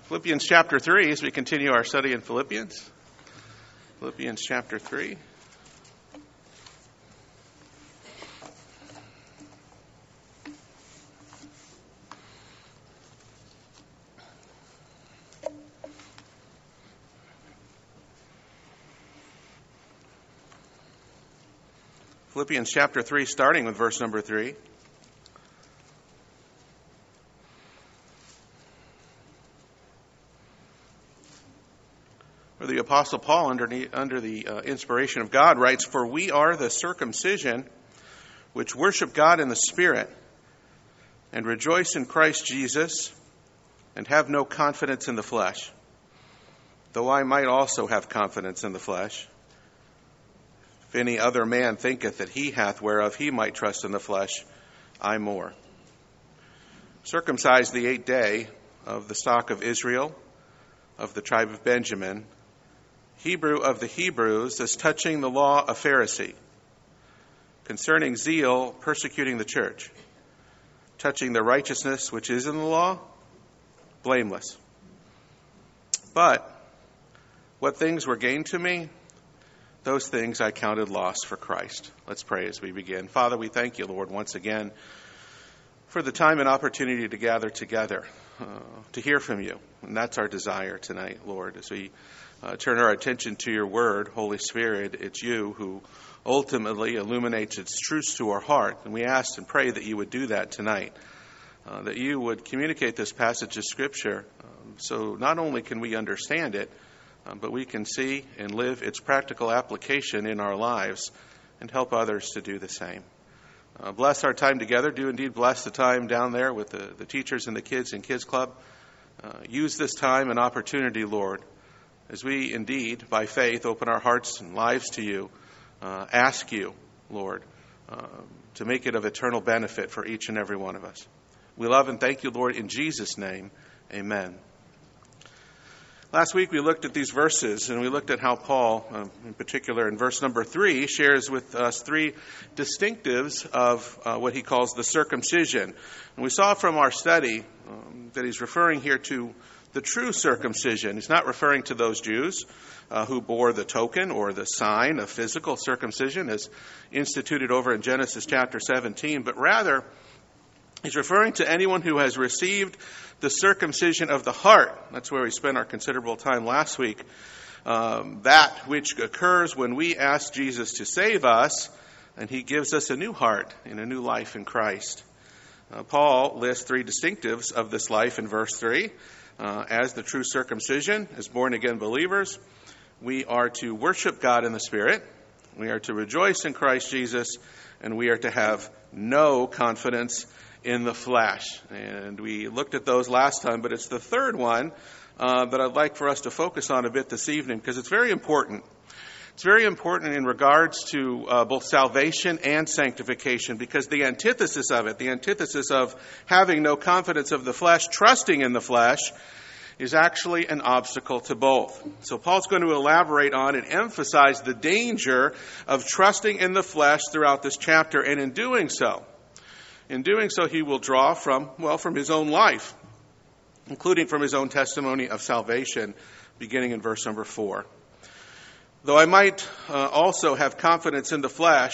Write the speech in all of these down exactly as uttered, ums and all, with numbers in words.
Philippians chapter three, as we continue our study in Philippians. Philippians chapter three. Philippians chapter three, starting with verse number three. Where the Apostle Paul, under the, under the uh, inspiration of God, writes, "For we are the circumcision which worship God in the Spirit and rejoice in Christ Jesus and have no confidence in the flesh, though I might also have confidence in the flesh. If any other man thinketh that he hath whereof he might trust in the flesh, I more. Circumcised the eighth day, of the stock of Israel, of the tribe of Benjamin, Hebrew of the Hebrews, as touching the law, a Pharisee, concerning zeal, persecuting the church, touching the righteousness which is in the law, blameless. But what things were gained to me, those things I counted loss for Christ." Let's pray as we begin. Father, we thank you, Lord, once again for the time and opportunity to gather together, uh, to hear from you. And that's our desire tonight, Lord, as we uh, turn our attention to your word. Holy Spirit, it's you who ultimately illuminates its truths to our heart. And we ask and pray that you would do that tonight, uh, that you would communicate this passage of Scripture um, so not only can we understand it, um, but we can see and live its practical application in our lives and help others to do the same. Uh, bless our time together. Do indeed bless the time down there with the, the teachers and the kids in Kids Club. Uh, use this time and opportunity, Lord, as we indeed, by faith, open our hearts and lives to you. Uh, ask you, Lord, uh, to make it of eternal benefit for each and every one of us. We love and thank you, Lord, in Jesus' name. Amen. Last week we looked at these verses, and we looked at how Paul, uh, in particular in verse number three, shares with us three distinctives of uh, what he calls the circumcision. And we saw from our study um, that he's referring here to the true circumcision. He's not referring to those Jews uh, who bore the token or the sign of physical circumcision as instituted over in Genesis chapter seventeen, but rather he's referring to anyone who has received the circumcision of the heart. That's where we spent our considerable time last week. Um, that which occurs when we ask Jesus to save us, and he gives us a new heart and a new life in Christ. Uh, Paul lists three distinctives of this life in verse three. Uh, as the true circumcision, as born-again believers, we are to worship God in the Spirit, we are to rejoice in Christ Jesus, and we are to have no confidence in the flesh. And we looked at those last time, but it's the third one uh, that I'd like for us to focus on a bit this evening, because it's very important. It's very important in regards to uh, both salvation and sanctification, because the antithesis of it, the antithesis of having no confidence of the flesh, trusting in the flesh, is actually an obstacle to both. So Paul's going to elaborate on and emphasize the danger of trusting in the flesh throughout this chapter, and in doing so, in doing so, he will draw from, well, from his own life, including from his own testimony of salvation, beginning in verse number four. "Though I might uh, also have confidence in the flesh,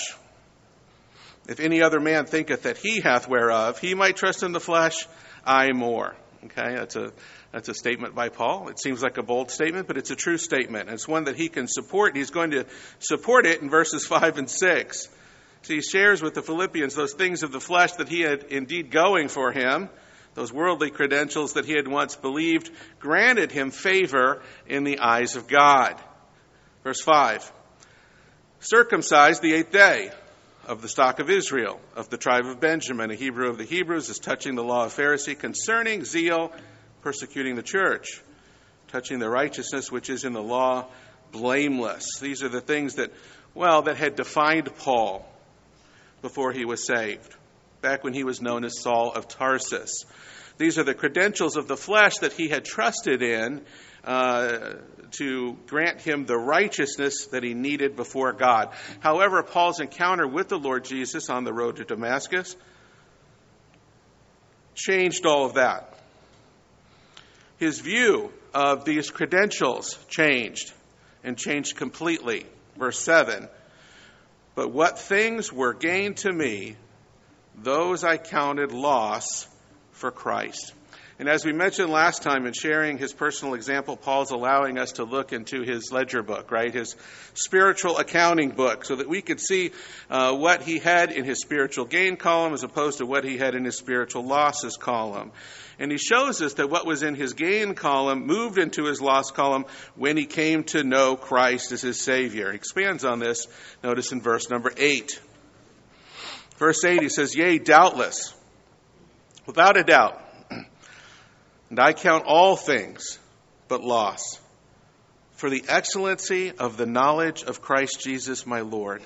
if any other man thinketh that he hath whereof he might trust in the flesh, I more." Okay, that's a that's a statement by Paul. It seems like a bold statement, but it's a true statement. And it's one that he can support. He's going to support it in verses five and six. So he shares with the Philippians those things of the flesh that he had indeed going for him, those worldly credentials that he had once believed, granted him favor in the eyes of God. Verse five, "Circumcised the eighth day, of the stock of Israel, of the tribe of Benjamin, a Hebrew of the Hebrews, as touching the law of Pharisee, concerning zeal, persecuting the church, touching the righteousness which is in the law, blameless." These are the things that, well, that had defined Paul before he was saved, back when he was known as Saul of Tarsus. These are the credentials of the flesh that he had trusted in uh, to grant him the righteousness that he needed before God. However, Paul's encounter with the Lord Jesus on the road to Damascus changed all of that. his view of these credentials changed, and changed completely. Verse seven, but what things were gained to me, those I counted loss for Christ. And as we mentioned last time in sharing his personal example, Paul's allowing us to look into his ledger book, right? His spiritual accounting book, so that we could see uh, what he had in his spiritual gain column as opposed to what he had in his spiritual losses column. And he shows us that what was in his gain column moved into his loss column when he came to know Christ as his Savior. He expands on this, notice in verse number eight. Verse eight, he says, yea, doubtless, without a doubt, and I count all things but loss, for the excellency of the knowledge of Christ Jesus my Lord,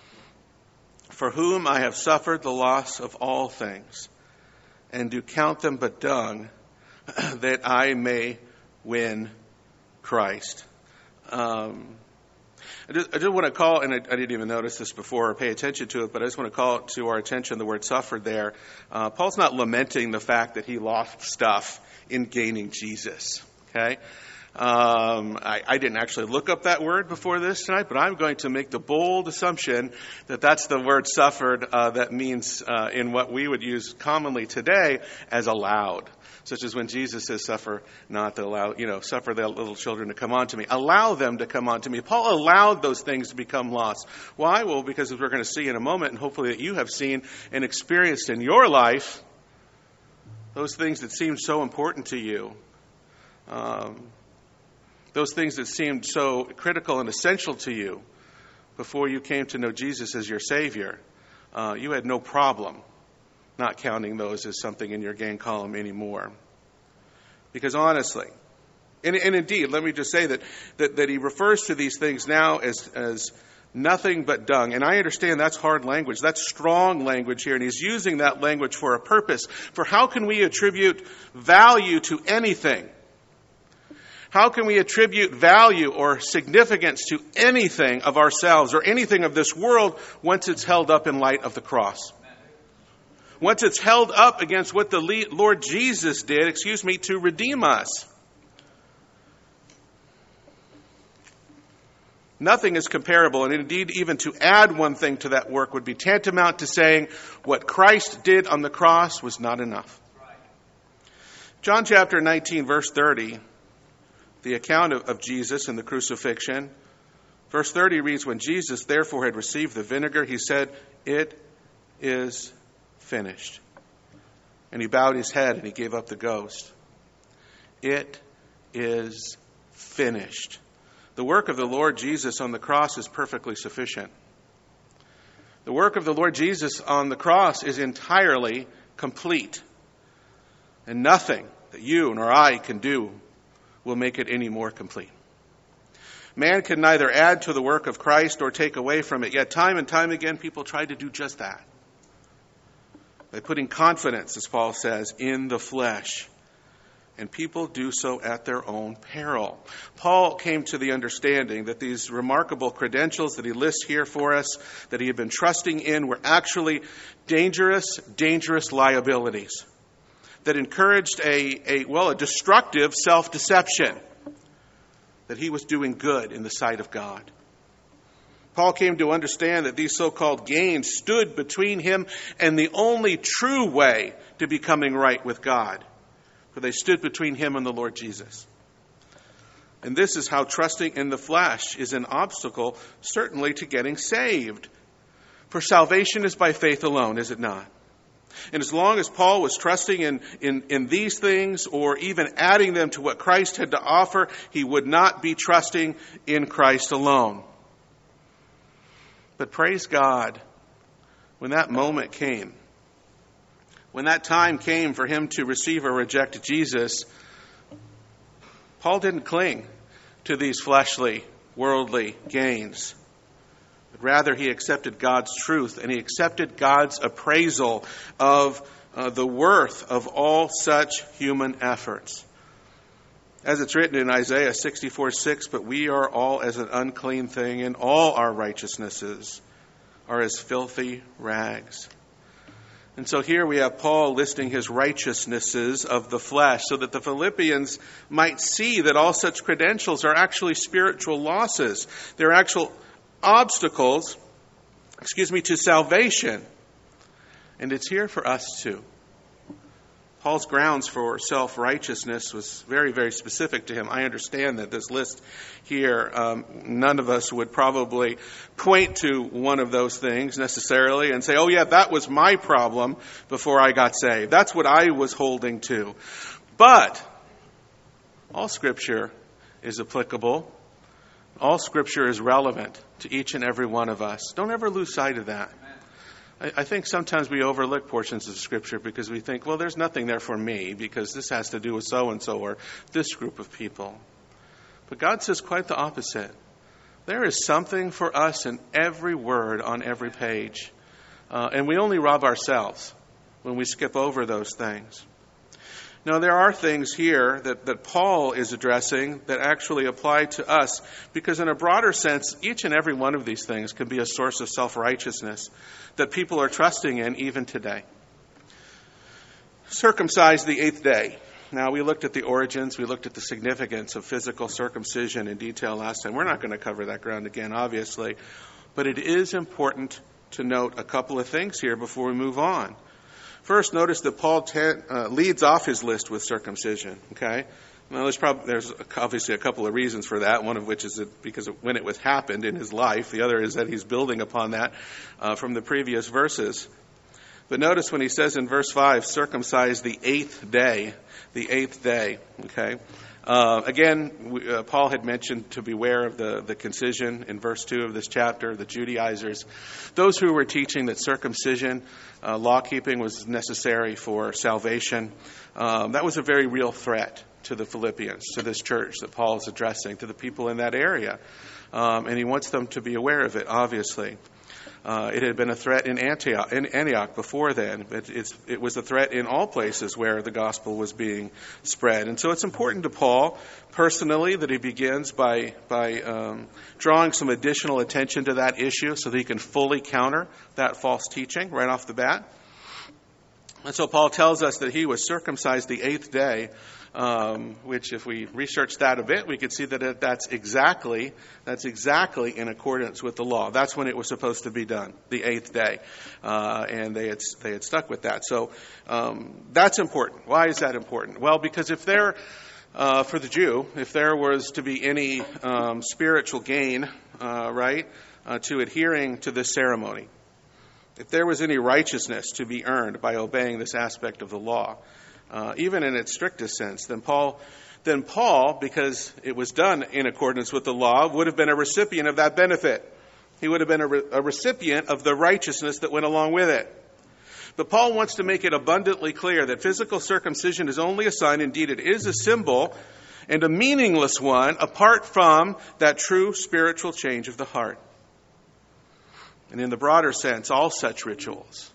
for whom I have suffered the loss of all things, and do count them but dung, that I may win Christ. Um, I just, I just want to call, and I, I didn't even notice this before or pay attention to it, but I just want to call to our attention the word suffered there. Uh, Paul's not lamenting the fact that he lost stuff in gaining Jesus, okay? Um, I, I didn't actually look up that word before this tonight, but I'm going to make the bold assumption that that's the word suffered uh, that means uh, in what we would use commonly today as allowed. Such as when Jesus says, suffer not to allow, you know, suffer the little children to come unto me. Allow them to come unto me. Paul allowed those things to become lost. Why? Well, because as we're going to see in a moment, and hopefully that you have seen and experienced in your life, those things that seemed so important to you, um, those things that seemed so critical and essential to you before you came to know Jesus as your Savior, uh, you had no problem not counting those as something in your gain column anymore. Because honestly, and, and indeed, let me just say that, that that he refers to these things now as as nothing but dung. And I understand that's hard language. That's strong language here. And he's using that language for a purpose. For how can we attribute value to anything? How can we attribute value or significance to anything of ourselves or anything of this world once it's held up in light of the cross? Once it's held up against what the Lord Jesus did, excuse me, to redeem us. Nothing is comparable, and indeed even to add one thing to that work would be tantamount to saying what Christ did on the cross was not enough. John chapter nineteen, verse thirty, the account of, of Jesus and the crucifixion. Verse thirty reads, when Jesus therefore had received the vinegar, he said, it is finished. And he bowed his head and he gave up the ghost. It is finished. The work of the Lord Jesus on the cross is perfectly sufficient. The work of the Lord Jesus on the cross is entirely complete. And nothing that you nor I can do will make it any more complete. Man can neither add to the work of Christ or take away from it. Yet time and time again, people try to do just that. By putting confidence, as Paul says, in the flesh. And people do so at their own peril. Paul came to the understanding that these remarkable credentials that he lists here for us, that he had been trusting in, were actually dangerous, dangerous liabilities that encouraged a, a well, a destructive self-deception that he was doing good in the sight of God. Paul came to understand that these so-called gains stood between him and the only true way to becoming right with God. For they stood between him and the Lord Jesus. And this is how trusting in the flesh is an obstacle, certainly, to getting saved. For salvation is by faith alone, is it not? And as long as Paul was trusting in, in, in these things or even adding them to what Christ had to offer, he would not be trusting in Christ alone. But praise God, when that moment came, when that time came for him to receive or reject Jesus, Paul didn't cling to these fleshly, worldly gains. But rather, he accepted God's truth and he accepted God's appraisal of uh, the worth of all such human efforts. As it's written in Isaiah sixty-four six, but we are all as an unclean thing, and all our righteousnesses are as filthy rags. And so here we have Paul listing his righteousnesses of the flesh so that the Philippians might see that all such credentials are actually spiritual losses. They're actual obstacles, excuse me, to salvation. And it's here for us too. Paul's grounds for self-righteousness was very, very specific to him. I understand that this list here, um, none of us would probably point to one of those things necessarily and say, oh yeah, that was my problem before I got saved. That's what I was holding to. But all Scripture is applicable. All Scripture is relevant to each and every one of us. Don't ever lose sight of that. I think sometimes we overlook portions of Scripture because we think, well, there's nothing there for me because this has to do with so-and-so or this group of people. But God says quite the opposite. There is something for us in every word on every page. Uh, and we only rob ourselves when we skip over those things. Now, there are things here that, that Paul is addressing that actually apply to us because in a broader sense, each and every one of these things can be a source of self-righteousness that people are trusting in even today. Circumcise the eighth day. Now, we looked at the origins, we looked at the significance of physical circumcision in detail last time. We're not going to cover that ground again, obviously, but it is important to note a couple of things here before we move on. First, notice that Paul ten, uh, leads off his list with circumcision, okay? Well, there's, probably, there's obviously a couple of reasons for that, one of which is that because of when it was happened in his life. The other is that he's building upon that uh, from the previous verses. But notice when he says in verse five, circumcise the eighth day, the eighth day, okay? Uh, again, we, uh, Paul had mentioned to beware of the, the concision in verse two of this chapter, the Judaizers. Those who were teaching that circumcision, uh, law-keeping was necessary for salvation, um, that was a very real threat to the Philippians, to this church that Paul is addressing, to the people in that area. Um, and he wants them to be aware of it, obviously. Uh, it had been a threat in Antioch, in Antioch before then, but it's, it was a threat in all places where the gospel was being spread. And so it's important to Paul personally that he begins by, by um, drawing some additional attention to that issue so that he can fully counter that false teaching right off the bat. And so Paul tells us that he was circumcised the eighth day, um, which if we research that a bit, we could see that it, that's exactly that's exactly in accordance with the law. That's when it was supposed to be done, the eighth day, uh, and they had they had stuck with that. So um, that's important. Why is that important? Well, because if there, uh, for the Jew, if there was to be any um, spiritual gain, uh, right, uh, to adhering to this ceremony, if there was any righteousness to be earned by obeying this aspect of the law, uh, even in its strictest sense, then Paul, then Paul, because it was done in accordance with the law, would have been a recipient of that benefit. He would have been a, re- a recipient of the righteousness that went along with it. But Paul wants to make it abundantly clear that physical circumcision is only a sign, indeed it is a symbol, and a meaningless one, apart from that true spiritual change of the heart. And in the broader sense, all such rituals,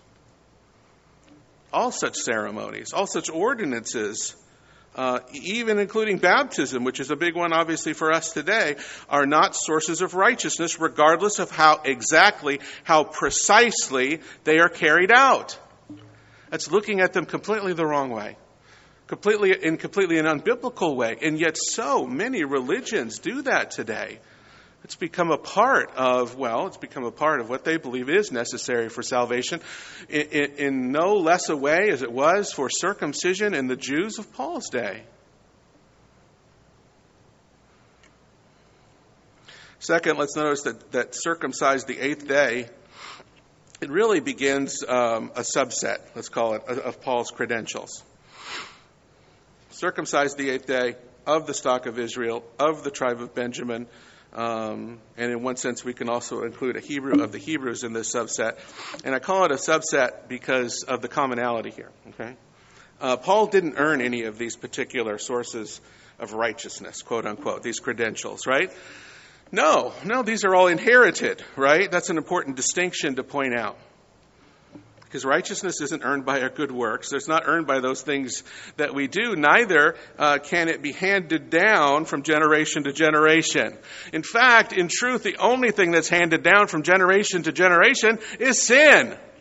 all such ceremonies, all such ordinances, uh, even including baptism, which is a big one obviously for us today, are not sources of righteousness regardless of how exactly, how precisely they are carried out. That's looking at them completely the wrong way, completely in completely an unbiblical way. And yet so many religions do that today. It's become a part of, well, it's become a part of what they believe is necessary for salvation in, in, in no less a way as it was for circumcision in the Jews of Paul's day. Second, let's notice that, that circumcised the eighth day, it really begins um, a subset, let's call it, of Paul's credentials. Circumcised the eighth day, of the stock of Israel, of the tribe of Benjamin. Um, and in one sense, we can also include a Hebrew of the Hebrews in this subset. And I call it a subset because of the commonality here. Okay, uh, Paul didn't earn any of these particular sources of righteousness, quote unquote, these credentials, right? No, no, these are all inherited, right? That's an important distinction to point out. Because righteousness isn't earned by our good works. It's not earned by those things that we do. Neither uh, can it be handed down from generation to generation. In fact, in truth, the only thing that's handed down from generation to generation is sin.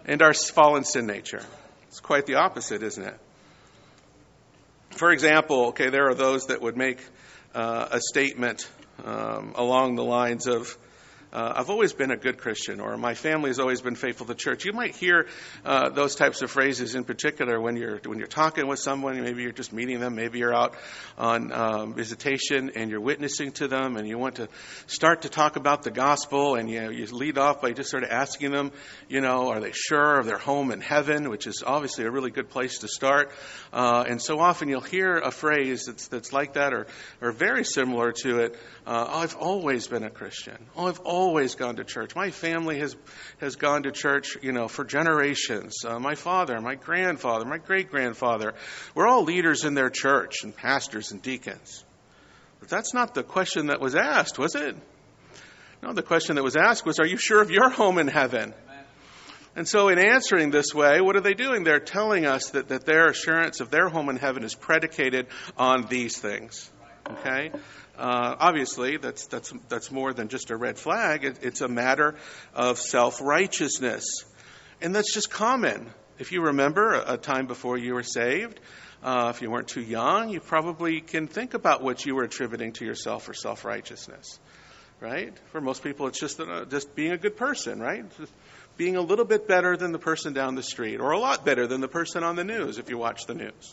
and our fallen sin nature. It's quite the opposite, isn't it? For example, okay, there are those that would make uh, a statement um, along the lines of, Uh, I've always been a good Christian, or my family has always been faithful to church. You might hear uh, those types of phrases in particular when you're when you're talking with someone. Maybe you're just meeting them. Maybe you're out on um, visitation and you're witnessing to them, and you want to start to talk about the gospel, and you know, you lead off by just sort of asking them, you know, are they sure of their home in heaven, which is obviously a really good place to start. Uh, and so often you'll hear a phrase that's that's like that, or or very similar to it. Uh, oh, I've always been a Christian. Oh, I've always always gone to church. My family has has gone to church, you know, for generations. Uh, my father, my grandfather, my great-grandfather, we're all leaders in their church and pastors and deacons. But that's not the question that was asked, was it? No, the question that was asked was, are you sure of your home in heaven? And so in answering this way, what are they doing? They're telling us that, that their assurance of their home in heaven is predicated on these things. Okay? Uh, obviously, that's that's that's more than just a red flag. It, it's a matter of self-righteousness. And that's just common. If you remember a, a time before you were saved, uh, if you weren't too young, you probably can think about what you were attributing to yourself for self-righteousness. Right? For most people, it's just uh, just being a good person, right? Just being a little bit better than the person down the street, or a lot better than the person on the news if you watch the news.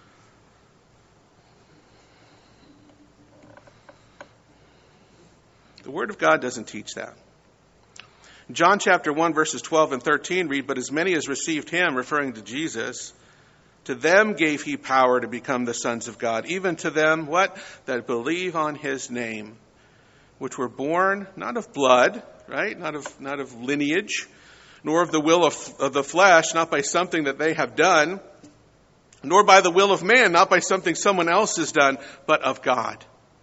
The Word of God doesn't teach that. John chapter one, verses twelve and thirteen read, "But as many as received him," referring to Jesus, "to them gave he power to become the sons of God, even to them," what? "That believe on his name, which were born not of blood," right? Not of not of lineage, "nor of the will of, of the flesh," not by something that they have done, "nor by the will of man," not by something someone else has done, "but of God."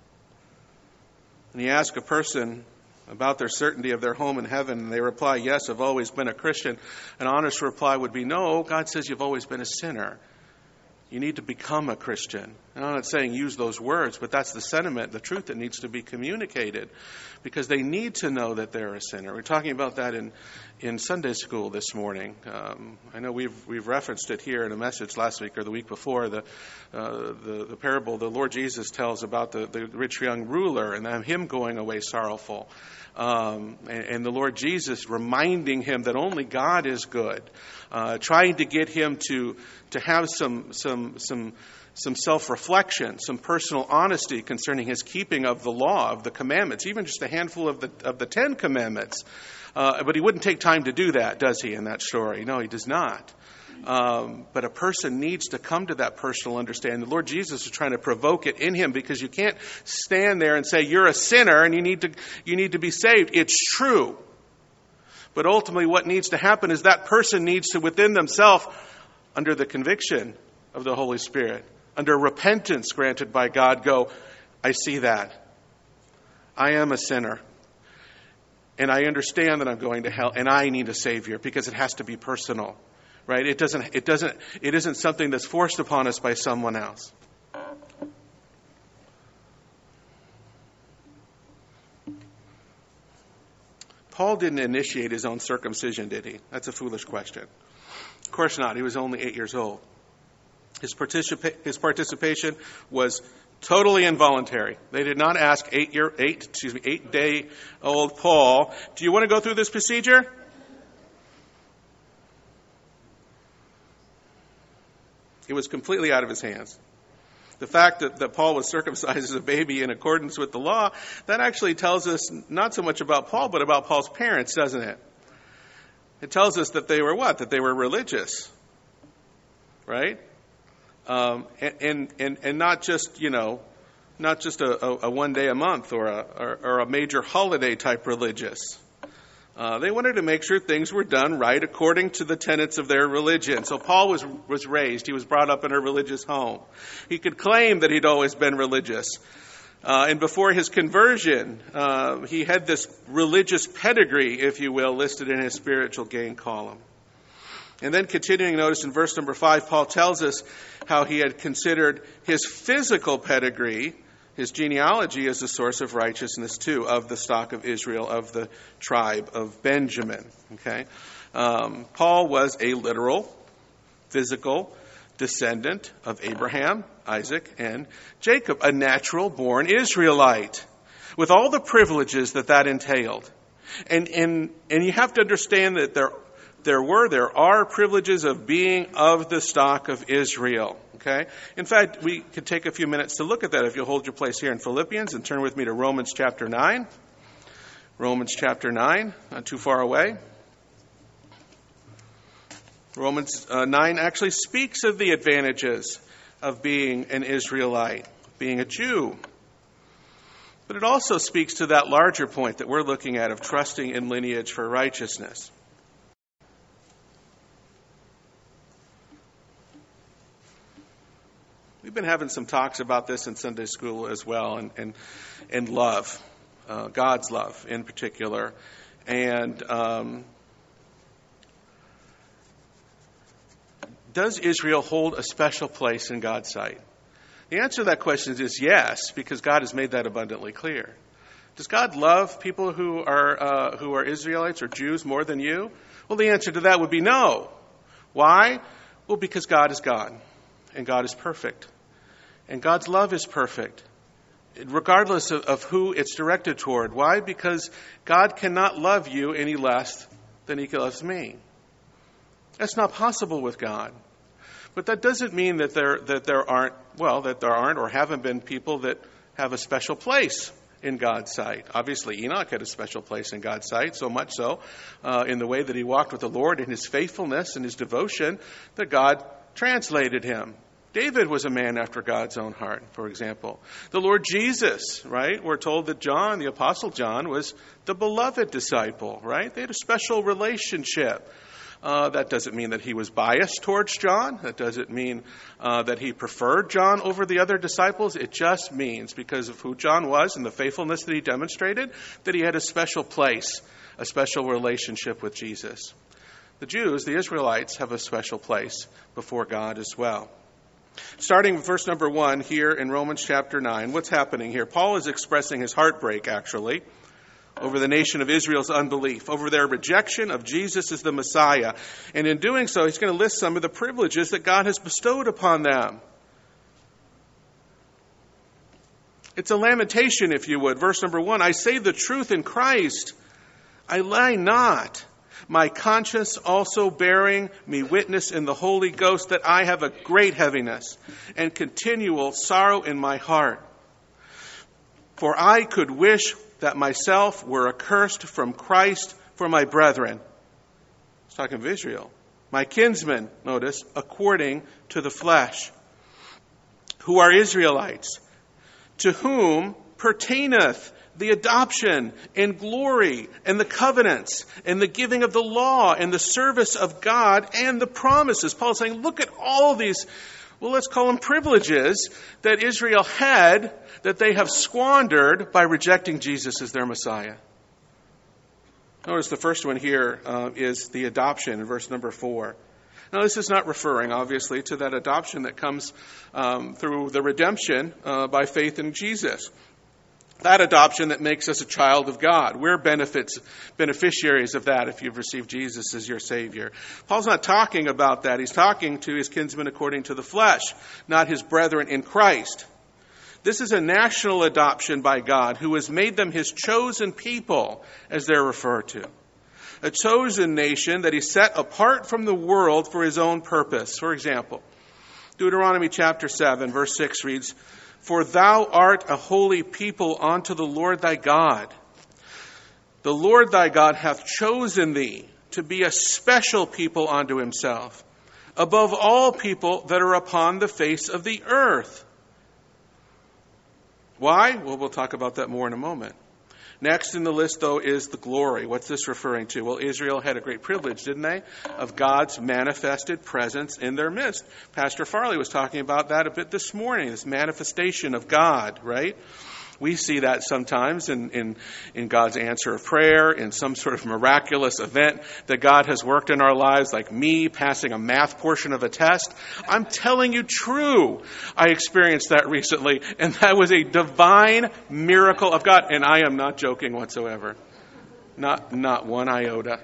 And you ask a person about their certainty of their home in heaven, and they reply, "Yes, I've always been a Christian." An honest reply would be, "No, God says you've always been a sinner. You need to become a Christian." And I'm not saying use those words, but that's the sentiment, the truth that needs to be communicated, because they need to know that they're a sinner. We're talking about that in, in Sunday school this morning. Um, I know we've we've referenced it here in a message last week or the week before, the uh, the, the parable the Lord Jesus tells about the, the rich young ruler and him going away sorrowful. Um, and, and the Lord Jesus reminding him that only God is good, uh, trying to get him to to have some some some some self-reflection, some personal honesty concerning his keeping of the law, of the commandments, even just a handful of the of the Ten Commandments. Uh, but he wouldn't take time to do that, does he, in that story? No, he does not. Um, but a person needs to come to that personal understanding. The Lord Jesus is trying to provoke it in him, because you can't stand there and say you're a sinner and you need to you need to be saved. It's true. But ultimately what needs to happen is that person needs to, within themselves, under the conviction of the Holy Spirit, under repentance granted by God, go, I see that. I am a sinner. And I understand that I'm going to hell, and I need a Savior, because it has to be personal. Right? It doesn't it doesn't it isn't something that's forced upon us by someone else. Paul didn't initiate his own circumcision, did he? That's a foolish question. Of course not. He was only eight years old. His participa- his participation was totally involuntary. They did not ask eight year eight excuse me eight day old Paul, "Do you want to go through this procedure?" It was completely out of his hands. The fact that, that Paul was circumcised as a baby in accordance with the law, that actually tells us not so much about Paul, but about Paul's parents, doesn't it? It tells us that they were what? That they were religious. Right? Um, and, and, and, and not just, you know, not just a, a, a one day a month or a, or, or a major holiday type religious. Uh, they wanted to make sure things were done right according to the tenets of their religion. So Paul was was raised. He was brought up in a religious home. He could claim that he'd always been religious. Uh, and before his conversion, uh, he had this religious pedigree, if you will, listed in his spiritual gain column. And then continuing, notice in verse number five, Paul tells us how he had considered his physical pedigree, his genealogy, as a source of righteousness too, of the stock of Israel, of the tribe of Benjamin. Okay, Um, Paul was a literal, physical descendant of Abraham, Isaac, and Jacob, a natural-born Israelite, with all the privileges that that entailed. And and and you have to understand that there there were, there are privileges of being of the stock of Israel. Okay? In fact, we could take a few minutes to look at that if you'll hold your place here in Philippians and turn with me to Romans chapter nine. Romans chapter nine, not too far away. Romans uh, nine actually speaks of the advantages of being an Israelite, being a Jew. But it also speaks to that larger point that we're looking at of trusting in lineage for righteousness. We've been having some talks about this in Sunday school as well, and and, and love, uh, God's love in particular. And um, does Israel hold a special place in God's sight? The answer to that question is yes, because God has made that abundantly clear. Does God love people who are uh, who are Israelites or Jews more than you? Well, the answer to that would be no. Why? Well, because God is God, and God is perfect. And God's love is perfect, regardless of, of who it's directed toward. Why? Because God cannot love you any less than He loves me. That's not possible with God. But that doesn't mean that there that there aren't, well, that there aren't or haven't been people that have a special place in God's sight. Obviously, Enoch had a special place in God's sight, so much so uh, in the way that he walked with the Lord, in his faithfulness and his devotion, that God translated him. David was a man after God's own heart, for example. The Lord Jesus, right? We're told that John, the Apostle John, was the beloved disciple, right? They had a special relationship. Uh, that doesn't mean that he was biased towards John. That doesn't mean uh, that he preferred John over the other disciples. It just means, because of who John was and the faithfulness that he demonstrated, that he had a special place, a special relationship with Jesus. The Jews, the Israelites, have a special place before God as well. Starting with verse number one here in Romans chapter nine, what's happening here? Paul is expressing his heartbreak, actually, over the nation of Israel's unbelief, over their rejection of Jesus as the Messiah. And in doing so, he's going to list some of the privileges that God has bestowed upon them. It's a lamentation, if you would. Verse number one, I say the truth in Christ. I lie not. My conscience also bearing me witness in the Holy Ghost that I have a great heaviness and continual sorrow in my heart. For I could wish that myself were accursed from Christ for my brethren. He's talking of Israel. My kinsmen, notice, according to the flesh, who are Israelites, to whom pertaineth the adoption and glory and the covenants and the giving of the law and the service of God and the promises. Paul's saying, look at all these, well, let's call them privileges that Israel had that they have squandered by rejecting Jesus as their Messiah. Notice the first one here uh, is the adoption in verse number four. Now, this is not referring, obviously, to that adoption that comes um, through the redemption uh, by faith in Jesus. That adoption that makes us a child of God. We're benefits, beneficiaries of that if you've received Jesus as your Savior. Paul's not talking about that. He's talking to his kinsmen according to the flesh, not his brethren in Christ. This is a national adoption by God who has made them his chosen people, as they're referred to. A chosen nation that he set apart from the world for his own purpose. For example, Deuteronomy chapter seven, verse six reads, For thou art a holy people unto the Lord thy God. The Lord thy God hath chosen thee to be a special people unto himself, above all people that are upon the face of the earth. Why? Well, we'll talk about that more in a moment. Next in the list, though, is the glory. What's this referring to? Well, Israel had a great privilege, didn't they? Of God's manifested presence in their midst. Pastor Farley was talking about that a bit this morning, this manifestation of God, right? We see that sometimes in, in, in God's answer of prayer, in some sort of miraculous event that God has worked in our lives, like me passing a math portion of a test. I'm telling you true. I experienced that recently, and that was a divine miracle of God. And I am not joking whatsoever. Not, not one iota.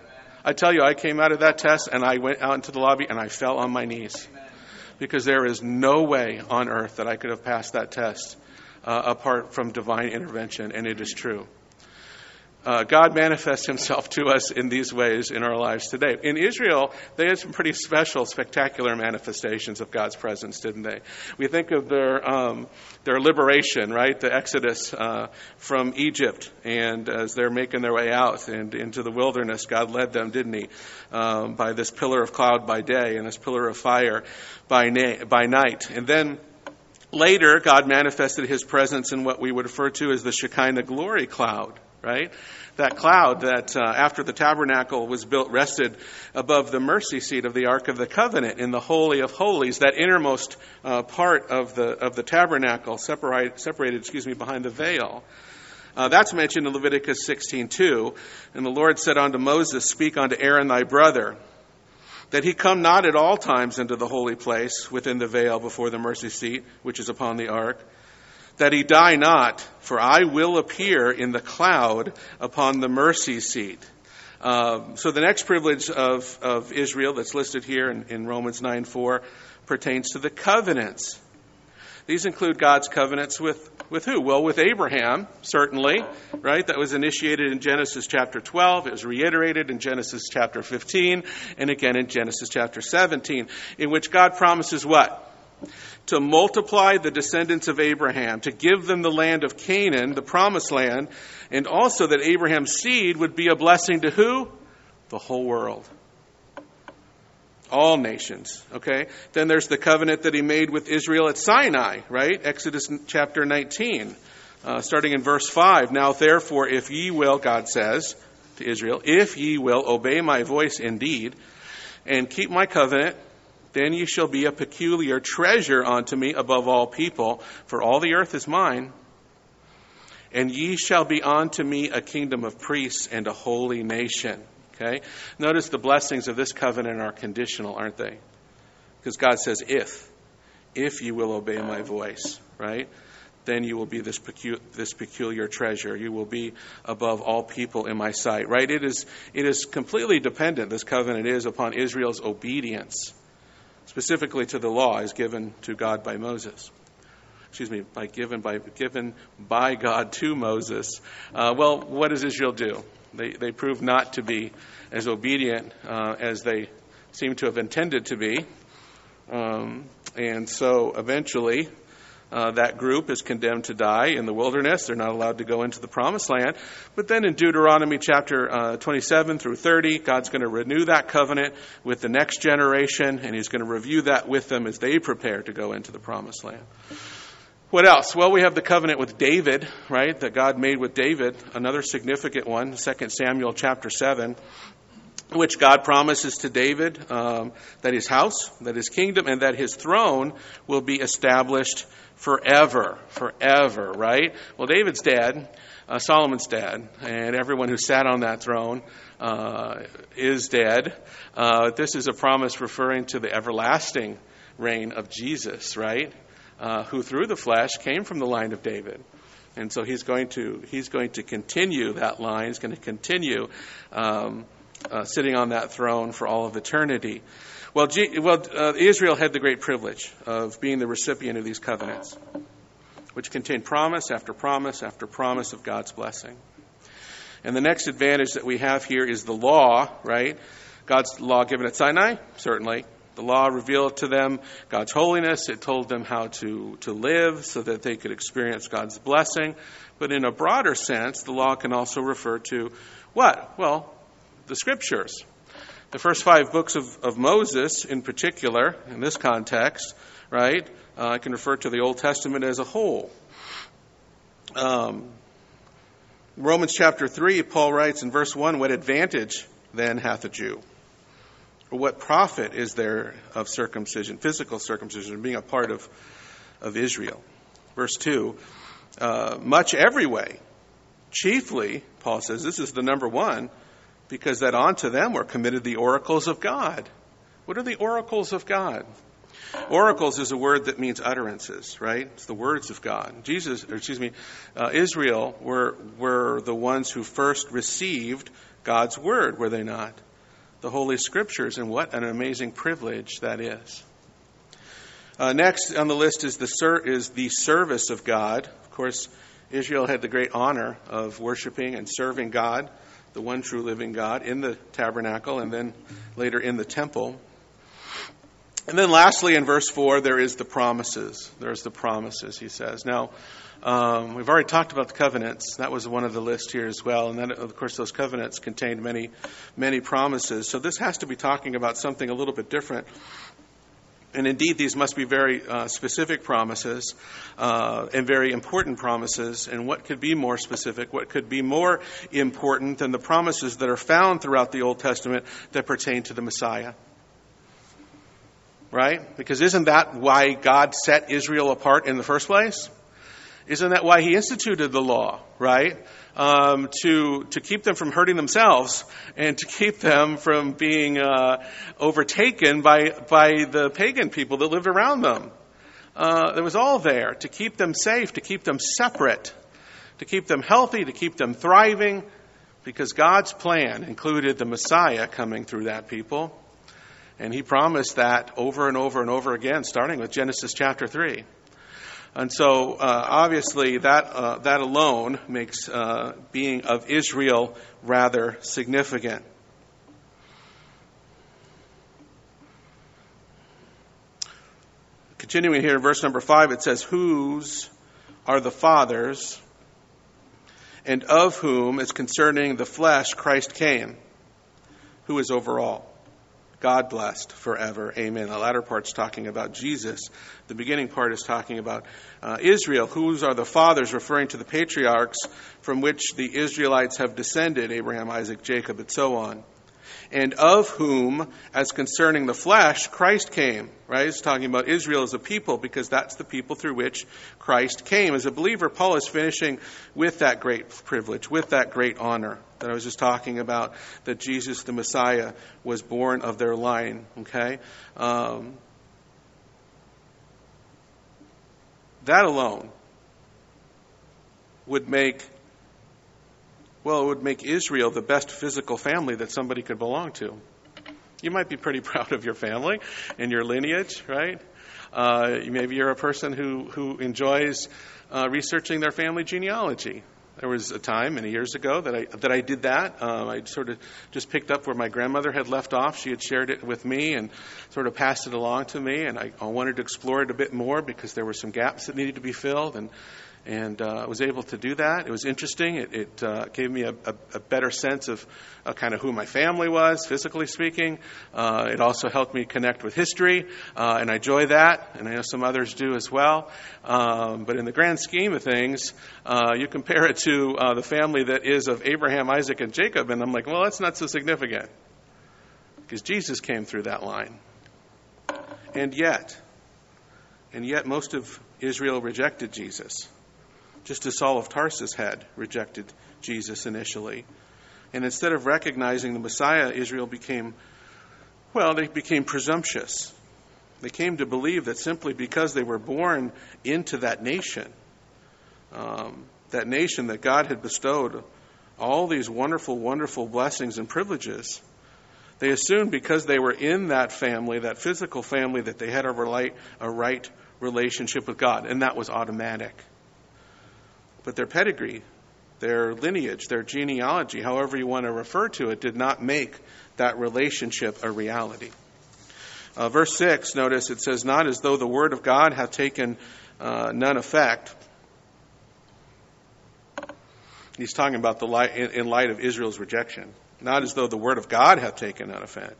I tell you, I came out of that test and I went out into the lobby and I fell on my knees. Because there is no way on earth that I could have passed that test uh, apart from divine intervention, and it is true. Uh, God manifests himself to us in these ways in our lives today. In Israel, they had some pretty special, spectacular manifestations of God's presence, didn't they? We think of their um, their liberation, right? The Exodus uh, from Egypt, and as they're making their way out and into the wilderness, God led them, didn't he? Um, by this pillar of cloud by day and this pillar of fire by, na- by night. And then later, God manifested his presence in what we would refer to as the Shekinah glory cloud. Right? That cloud that uh, after the tabernacle was built rested above the mercy seat of the Ark of the Covenant in the Holy of Holies, that innermost uh, part of the of the tabernacle separate, separated, excuse me, behind the veil. Uh, that's mentioned in Leviticus sixteen two. And the Lord said unto Moses, speak unto Aaron thy brother, that he come not at all times into the holy place within the veil before the mercy seat, which is upon the ark, that he die not, for I will appear in the cloud upon the mercy seat. Um, so the next privilege of, of Israel that's listed here in, in Romans nine four pertains to the covenants. These include God's covenants with, with who? Well, with Abraham, certainly, right? That was initiated in Genesis chapter twelve. It was reiterated in Genesis chapter fifteen, and again in Genesis chapter seventeen, in which God promises what? To multiply the descendants of Abraham, to give them the land of Canaan, the promised land, and also that Abraham's seed would be a blessing to who? The whole world. All nations, okay? Then there's the covenant that he made with Israel at Sinai, right? Exodus chapter nineteen, uh, starting in verse five. Now therefore, if ye will, God says to Israel, if ye will obey my voice indeed, and keep my covenant, then ye shall be a peculiar treasure unto me above all people, for all the earth is mine. And ye shall be unto me a kingdom of priests and a holy nation. Okay? Notice the blessings of this covenant are conditional, aren't they? Because God says, if, if you will obey my voice, right? Then you will be this pecu- this peculiar treasure. You will be above all people in my sight, right? It is, it is completely dependent, this covenant is, upon Israel's obedience. Specifically to the law is given to God by Moses. Excuse me, by given by given by God to Moses. Uh, well, what does Israel do? They they prove not to be as obedient uh, as they seem to have intended to be, um, and so eventually uh, that group is condemned to die in the wilderness. They're not allowed to go into the promised land. But then in Deuteronomy chapter uh, twenty-seven through thirty, God's going to renew that covenant with the next generation, and he's going to review that with them as they prepare to go into the promised land. What else? Well, we have the covenant with David, right, that God made with David, another significant one, Second Samuel chapter seven, which God promises to David um, that his house, that his kingdom, and that his throne will be established forever, forever, right? Well, David's dead, uh, Solomon's dead, and everyone who sat on that throne uh, is dead. Uh, this is a promise referring to the everlasting reign of Jesus, right? Uh, who through the flesh came from the line of David. And so he's going to he's going to continue that line. He's going to continue um, uh, sitting on that throne for all of eternity. Well, G- well, uh, Israel had the great privilege of being the recipient of these covenants, which contain promise after promise after promise of God's blessing. And the next advantage that we have here is the law, right? God's law given at Sinai, certainly. The law revealed to them God's holiness. It told them how to, to live so that they could experience God's blessing. But in a broader sense, the law can also refer to what? Well, the Scriptures. The first five books of, of Moses, in particular, in this context, right, uh, I can refer to the Old Testament as a whole. Um, Romans chapter three, Paul writes in verse one, what advantage then hath a Jew? Or what profit is there of circumcision, physical circumcision, being a part of, of Israel? Verse two, uh, much every way. Chiefly, Paul says, this is the number one, because that unto them were committed the oracles of God. What are the oracles of God? Oracles is a word that means utterances, right? It's the words of God. Jesus, or excuse me, uh, Israel were were the ones who first received God's word, were they not? the Holy Scriptures, and what an amazing privilege that is. Uh, next on the list is the ser- is the service of God. Of course, Israel had the great honor of worshiping and serving God, the one true living God, in the tabernacle and then later in the temple. And then lastly, in verse four, there is the promises. There's the promises, he says. Now, um, we've already talked about the covenants. That was one of the list here as well. And then, of course, those covenants contained many, many promises. So this has to be talking about something a little bit different. And indeed, these must be very uh, specific promises uh, and very important promises. And what could be more specific? What could be more important than the promises that are found throughout the Old Testament that pertain to the Messiah? Right? Because isn't that why God set Israel apart in the first place? Isn't that why he instituted the law, right? Um, to to keep them from hurting themselves and to keep them from being uh, overtaken by by the pagan people that lived around them. Uh, it was all there to keep them safe, to keep them separate, to keep them healthy, to keep them thriving, because God's plan included the Messiah coming through that people. And he promised that over and over and over again, starting with Genesis chapter three. And so, uh, obviously, that uh, that alone makes uh, being of Israel rather significant. Continuing here in verse number five, it says, "Whose are the fathers, and of whom, as concerning the flesh, Christ came, who is over all. God blessed forever. Amen." The latter part's talking about Jesus. The beginning part is talking about uh, Israel. Whose are the fathers, referring to the patriarchs from which the Israelites have descended, Abraham, Isaac, Jacob, and so on. And of whom, as concerning the flesh, Christ came. Right? It's talking about Israel as a people, because that's the people through which Christ came. As a believer, Paul is finishing with that great privilege, with that great honor that I was just talking about, that Jesus, the Messiah, was born of their line. Okay? Um, that alone would make Well, it would make Israel the best physical family that somebody could belong to. You might be pretty proud of your family and your lineage, right? Uh, maybe you're a person who, who enjoys uh, researching their family genealogy. There was a time many years ago that I that I did that. Um, I sort of just picked up where my grandmother had left off. She had shared it with me and sort of passed it along to me. And I, I wanted to explore it a bit more because there were some gaps that needed to be filled. And And uh, I was able to do that. It was interesting. It, it uh, gave me a, a, a better sense of uh, kind of who my family was, physically speaking. Uh, it also helped me connect with history, uh, and I enjoy that, and I know some others do as well. Um, but in the grand scheme of things, uh, you compare it to uh, the family that is of Abraham, Isaac, and Jacob, and I'm like, well, that's not so significant, because Jesus came through that line. And yet, and yet most of Israel rejected Jesus, just as Saul of Tarsus had rejected Jesus initially. And instead of recognizing the Messiah, Israel became, well, they became presumptuous. They came to believe that simply because they were born into that nation, um, that nation that God had bestowed all these wonderful, wonderful blessings and privileges, they assumed because they were in that family, that physical family, that they had a right, a right relationship with God, and that was automatic. But their pedigree, their lineage, their genealogy, however you want to refer to it, did not make that relationship a reality. Uh, verse six, notice it says, "Not as though the word of God hath taken uh, none effect." He's talking about the light, in, in light of Israel's rejection. Not as though the word of God hath taken none effect.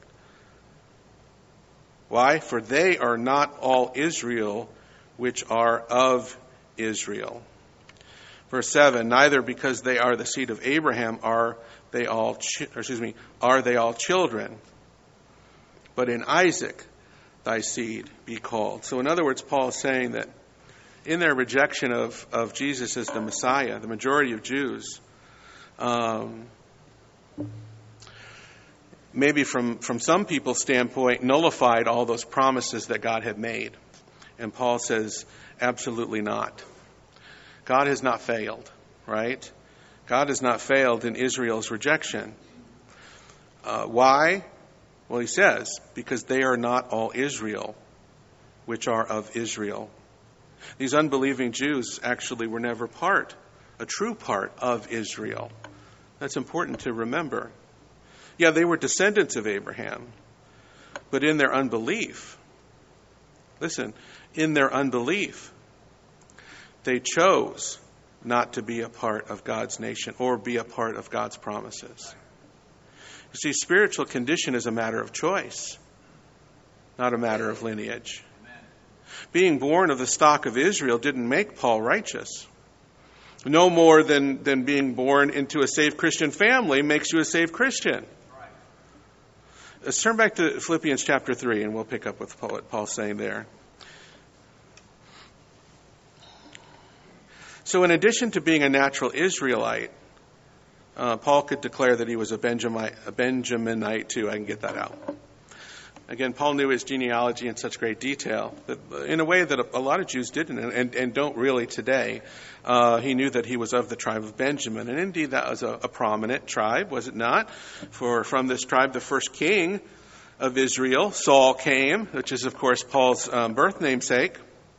Why? For they are not all Israel which are of Israel. Verse seven, "Neither because they are the seed of Abraham are they all, chi- or excuse me, are they all children, but in Isaac thy seed be called." So in other words, Paul is saying that in their rejection of, of Jesus as the Messiah, the majority of Jews, um, maybe from, from some people's standpoint, nullified all those promises that God had made. And Paul says, absolutely not. God has not failed, right? God has not failed in Israel's rejection. Uh, why? Well, he says, because they are not all Israel, which are of Israel. These unbelieving Jews actually were never part, a true part of Israel. That's important to remember. Yeah, they were descendants of Abraham, but in their unbelief, listen, in their unbelief, they chose not to be a part of God's nation or be a part of God's promises. You see, spiritual condition is a matter of choice, not a matter of lineage. Amen. Being born of the stock of Israel didn't make Paul righteous. No more than, than being born into a saved Christian family makes you a saved Christian. Right. Let's turn back to Philippians chapter three, and we'll pick up with what Paul's saying there. So in addition to being a natural Israelite, uh, Paul could declare that he was a Benjamite, a Benjaminite too. I can get that out. Again, Paul knew his genealogy in such great detail, that in a way that a, a lot of Jews didn't and, and, and don't really today. Uh, he knew that he was of the tribe of Benjamin. And indeed, that was a, a prominent tribe, was it not? For from this tribe, the first king of Israel, Saul, came, which is, of course, Paul's um, birth namesake.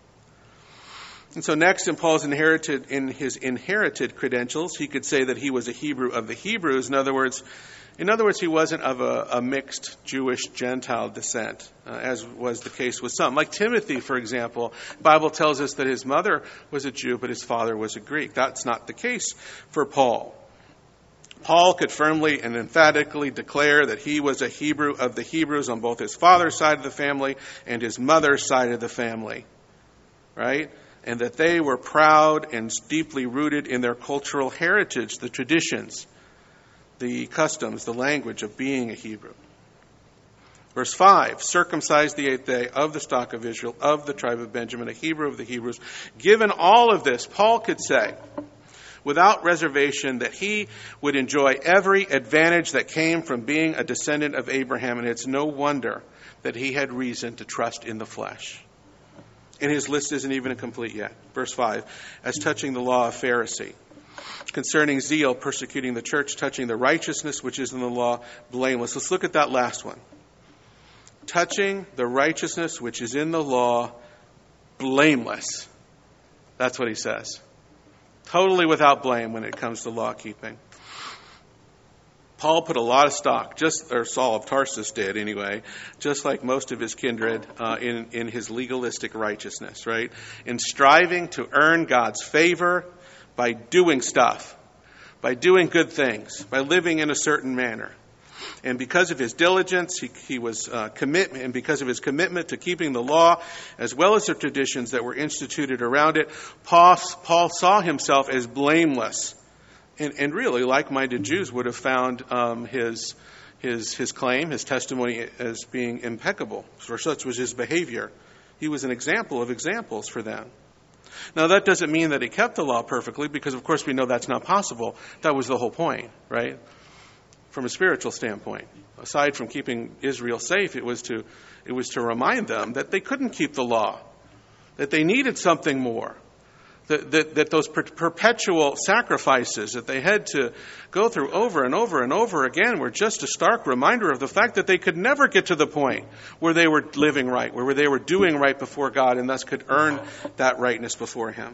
And so next in Paul's inherited, in his inherited credentials, he could say that he was a Hebrew of the Hebrews. In other words, in other words, he wasn't of a, a mixed Jewish-Gentile descent, uh, as was the case with some. Like Timothy, for example, the Bible tells us that his mother was a Jew, but his father was a Greek. That's not the case for Paul. Paul could firmly and emphatically declare that he was a Hebrew of the Hebrews on both his father's side of the family and his mother's side of the family, right? And that they were proud and deeply rooted in their cultural heritage, the traditions, the customs, the language of being a Hebrew. Verse five, circumcised the eighth day, of the stock of Israel, of the tribe of Benjamin, a Hebrew of the Hebrews. Given all of this, Paul could say, without reservation, that he would enjoy every advantage that came from being a descendant of Abraham, and it's no wonder that he had reason to trust in the flesh. And his list isn't even complete yet. Verse five, as touching the law of Pharisee, concerning zeal, persecuting the church, touching the righteousness which is in the law, blameless. Let's look at that last one. Touching the righteousness which is in the law, blameless. That's what he says. Totally without blame when it comes to law keeping. Paul put a lot of stock, just or Saul of Tarsus did anyway, just like most of his kindred, uh, in, in his legalistic righteousness, right? In striving to earn God's favor by doing stuff, by doing good things, by living in a certain manner. And because of his diligence, he, he was uh, commitment, and because of his commitment to keeping the law, as well as the traditions that were instituted around it, Paul, Paul saw himself as blameless. And, and really, like-minded Jews would have found um, his his his claim, his testimony, as being impeccable. For such was his behavior. He was an example of examples for them. Now, that doesn't mean that he kept the law perfectly, because, of course, we know that's not possible. That was the whole point, right? From a spiritual standpoint. Aside from keeping Israel safe, it was to it was to remind them that they couldn't keep the law, that they needed something more. That, that, that those per- perpetual sacrifices that they had to go through over and over and over again were just a stark reminder of the fact that they could never get to the point where they were living right, where they were doing right before God, and thus could earn that rightness before Him.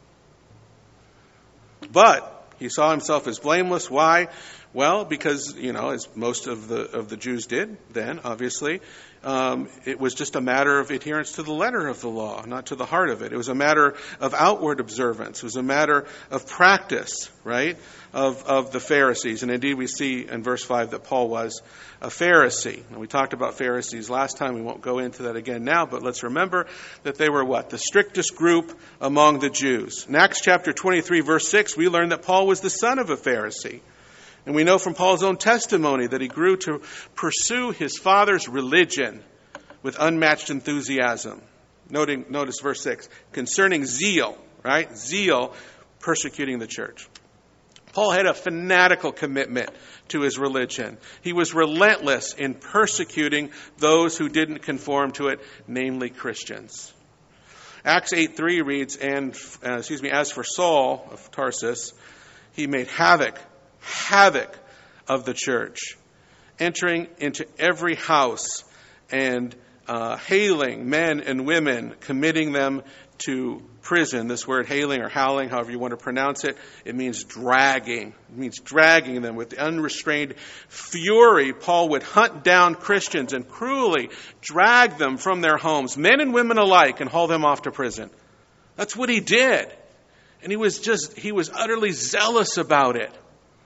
But he saw himself as blameless. Why? Well, because, you know, as most of the of the Jews did then, obviously, um, it was just a matter of adherence to the letter of the law, not to the heart of it. It was a matter of outward observance. It was a matter of practice, right, of, of the Pharisees. And indeed, we see in verse five that Paul was a Pharisee. And we talked about Pharisees last time. We won't go into that again now, but let's remember that they were what? The strictest group among the Jews. In Acts chapter twenty-three, verse six, we learn that Paul was the son of a Pharisee. And we know from Paul's own testimony that he grew to pursue his father's religion with unmatched enthusiasm. Noting, notice verse six, concerning zeal, right? Zeal, persecuting the church. Paul had a fanatical commitment to his religion. He was relentless in persecuting those who didn't conform to it, namely Christians. Acts eight three reads, and uh, excuse me, as for Saul of Tarsus, he made havoc havoc of the church, entering into every house and uh, hailing men and women, committing them to prison. This word hailing or howling, however you want to pronounce it, it means dragging. It means dragging them with unrestrained fury. Paul would hunt down Christians and cruelly drag them from their homes, men and women alike, and haul them off to prison. That's what he did. And he was just, he was utterly zealous about it.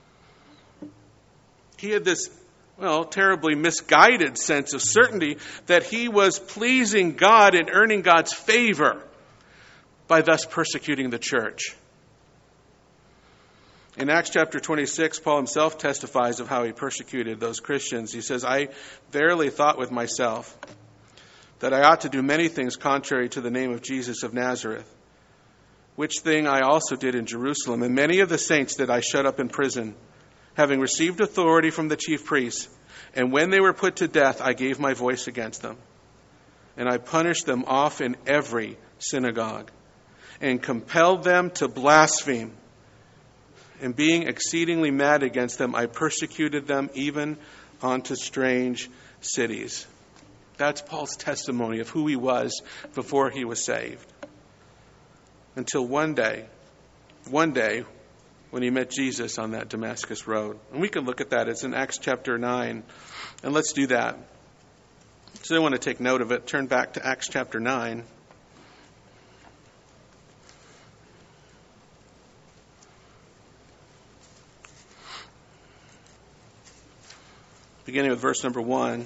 He had this, well, terribly misguided sense of certainty that he was pleasing God and earning God's favor by thus persecuting the church. In Acts chapter twenty-six, Paul himself testifies of how he persecuted those Christians. He says, I verily thought with myself that I ought to do many things contrary to the name of Jesus of Nazareth, which thing I also did in Jerusalem. And many of the saints did I shut up in prison, having received authority from the chief priests. And when they were put to death, I gave my voice against them. And I punished them off in every synagogue, and compelled them to blaspheme. And being exceedingly mad against them, I persecuted them even unto strange cities. That's Paul's testimony of who he was before he was saved. Until one day, one day, when he met Jesus on that Damascus road. And we can look at that. It's in Acts chapter nine. And let's do that. So I want to take note of it. Turn back to Acts chapter nine. Beginning with verse number one.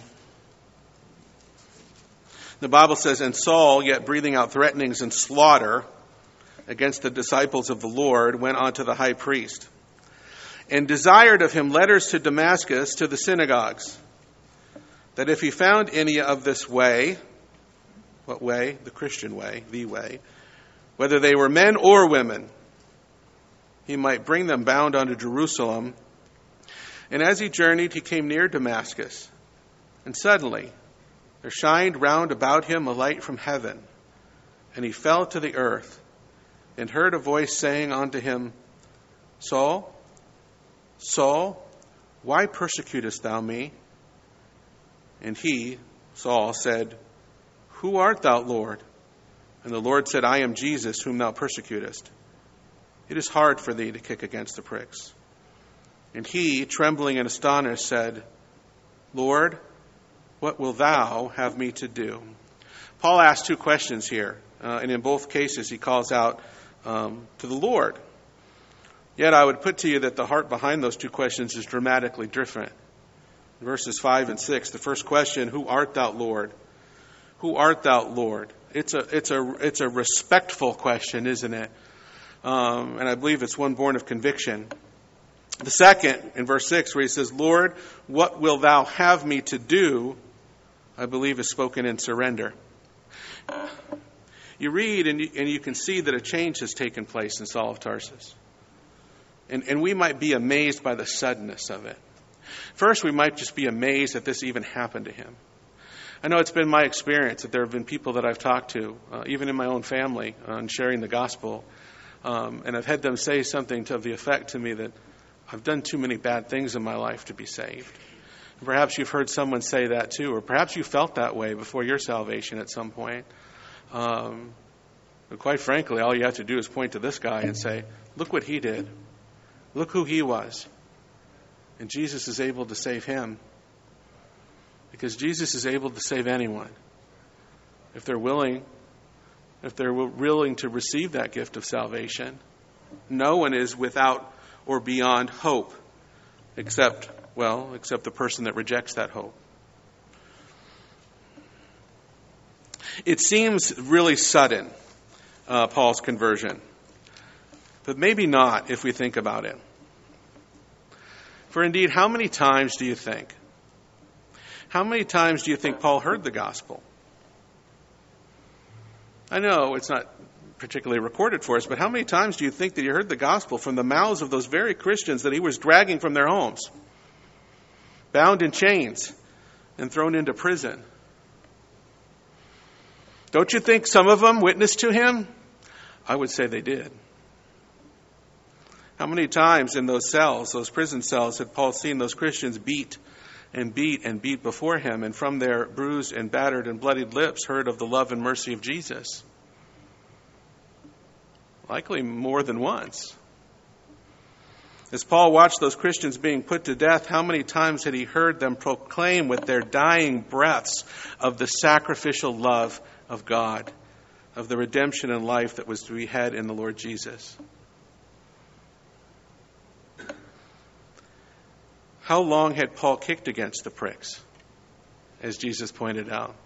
The Bible says, And Saul, yet breathing out threatenings and slaughter against the disciples of the Lord, went on to the high priest, and desired of him letters to Damascus to the synagogues, that if he found any of this way, what way? The Christian way, the way, whether they were men or women, he might bring them bound unto Jerusalem. And as he journeyed, he came near Damascus, and suddenly there shined round about him a light from heaven, and he fell to the earth, and heard a voice saying unto him, Saul, Saul, why persecutest thou me? And he, Saul, said, Who art thou, Lord? And the Lord said, I am Jesus, whom thou persecutest. It is hard for thee to kick against the pricks. And he, trembling and astonished, said, Lord, what wilt thou have me to do? Paul asks two questions here, uh, and in both cases he calls out um, to the Lord. Yet I would put to you that the heart behind those two questions is dramatically different. In verses five and six, the first question, Who art thou, Lord? Who art thou, Lord? It's a it's a it's a respectful question, isn't it? Um, and I believe it's one born of conviction. The second, in verse six, where he says, Lord, what wilt thou have me to do? I believe is spoken in surrender. You read and you, and you can see that a change has taken place in Saul of Tarsus. And, and we might be amazed by the suddenness of it. First, we might just be amazed that this even happened to him. I know it's been my experience that there have been people that I've talked to, uh, even in my own family, on sharing the gospel. Um, and I've had them say something to the effect to me that I've done too many bad things in my life to be saved. And perhaps you've heard someone say that too, or perhaps you felt that way before your salvation at some point. Um, but quite frankly, all you have to do is point to this guy and say, look what he did. Look who he was. And Jesus is able to save him. Because Jesus is able to save anyone. If they're willing, if they're willing to receive that gift of salvation. No one is without or beyond hope, except, well, except the person that rejects that hope. It seems really sudden, uh, Paul's conversion. But maybe not if we think about it. For indeed, how many times do you think? How many times do you think Paul heard the gospel? I know it's not particularly recorded for us, but how many times do you think that he heard the gospel from the mouths of those very Christians that he was dragging from their homes, bound in chains and thrown into prison? Don't you think some of them witnessed to him? I would say they did. How many times in those cells, those prison cells, had Paul seen those Christians beat and beat and beat before him, and from their bruised and battered and bloodied lips heard of the love and mercy of Jesus. Likely more than once. As Paul watched those Christians being put to death, how many times had he heard them proclaim with their dying breaths of the sacrificial love of God, of the redemption and life that was to be had in the Lord Jesus? How long had Paul kicked against the pricks, as Jesus pointed out?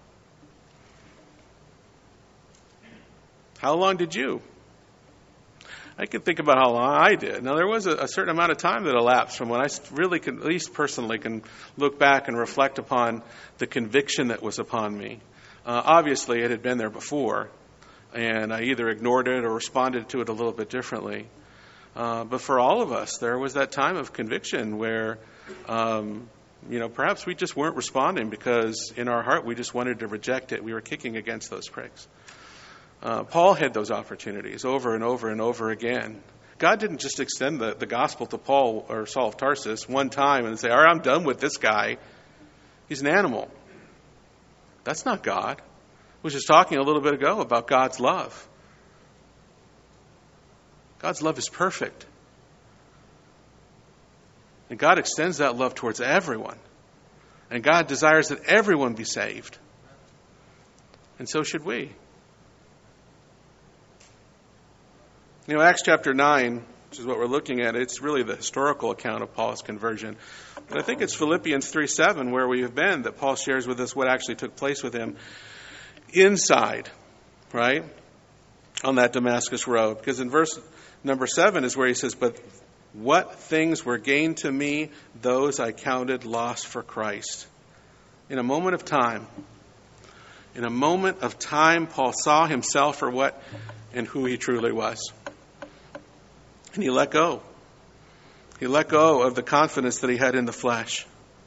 How long did you? I can think about how long I did. Now, there was a, a certain amount of time that elapsed from when I really can, at least personally, can look back and reflect upon the conviction that was upon me. Uh, obviously, it had been there before, and I either ignored it or responded to it a little bit differently. Uh, but for all of us, there was that time of conviction where, um, you know, perhaps we just weren't responding because in our heart we just wanted to reject it. We were kicking against those pricks. Uh, Paul had those opportunities over and over and over again. God didn't just extend the, the gospel to Paul or Saul of Tarsus one time and say, all right, I'm done with this guy. He's an animal. That's not God. We were just talking a little bit ago about God's love. God's love is perfect. And God extends that love towards everyone. And God desires that everyone be saved. And so should we. You know, Acts chapter nine, which is what we're looking at, it's really the historical account of Paul's conversion. But I think it's Philippians three seven, where we have been, that Paul shares with us what actually took place with him inside, right, on that Damascus road. Because in verse number seven is where he says, but what things were gained to me, those I counted lost for Christ. In a moment of time, in a moment of time, Paul saw himself for what and who he truly was. And he let go. He let go of the confidence that he had in the flesh.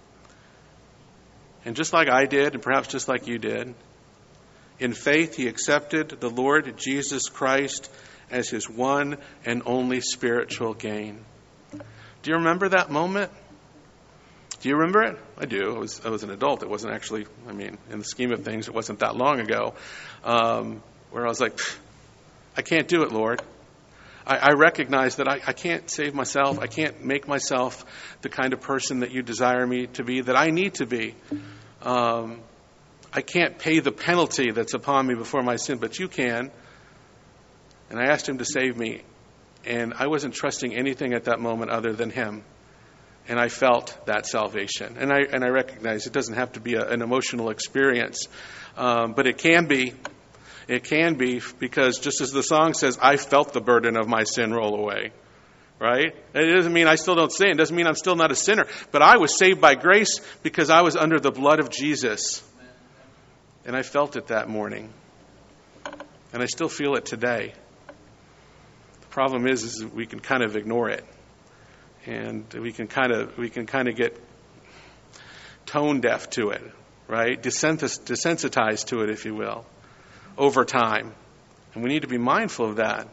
And just like I did, and perhaps just like you did, in faith he accepted the Lord Jesus Christ as his one and only spiritual gain. Do you remember that moment? Do you remember it? I do. I was, I was an adult. It wasn't actually, I mean, in the scheme of things, it wasn't that long ago, um, where I was like, I can't do it, Lord. I, I recognize that I, I can't save myself. I can't make myself the kind of person that you desire me to be, that I need to be. Um, I can't pay the penalty that's upon me before my sin, but you can. And I asked him to save me. And I wasn't trusting anything at that moment other than him. And I felt that salvation. And I and I recognize it doesn't have to be a, an emotional experience. Um, but it can be. It can be, because just as the song says, I felt the burden of my sin roll away. Right? It doesn't mean I still don't sin. It doesn't mean I'm still not a sinner. But I was saved by grace because I was under the blood of Jesus. And I felt it that morning. And I still feel it today. The problem is, is we can kind of ignore it. And we can kind of we can kind of get tone deaf to it, right? Desensitized to it, if you will, over time. And we need to be mindful of that.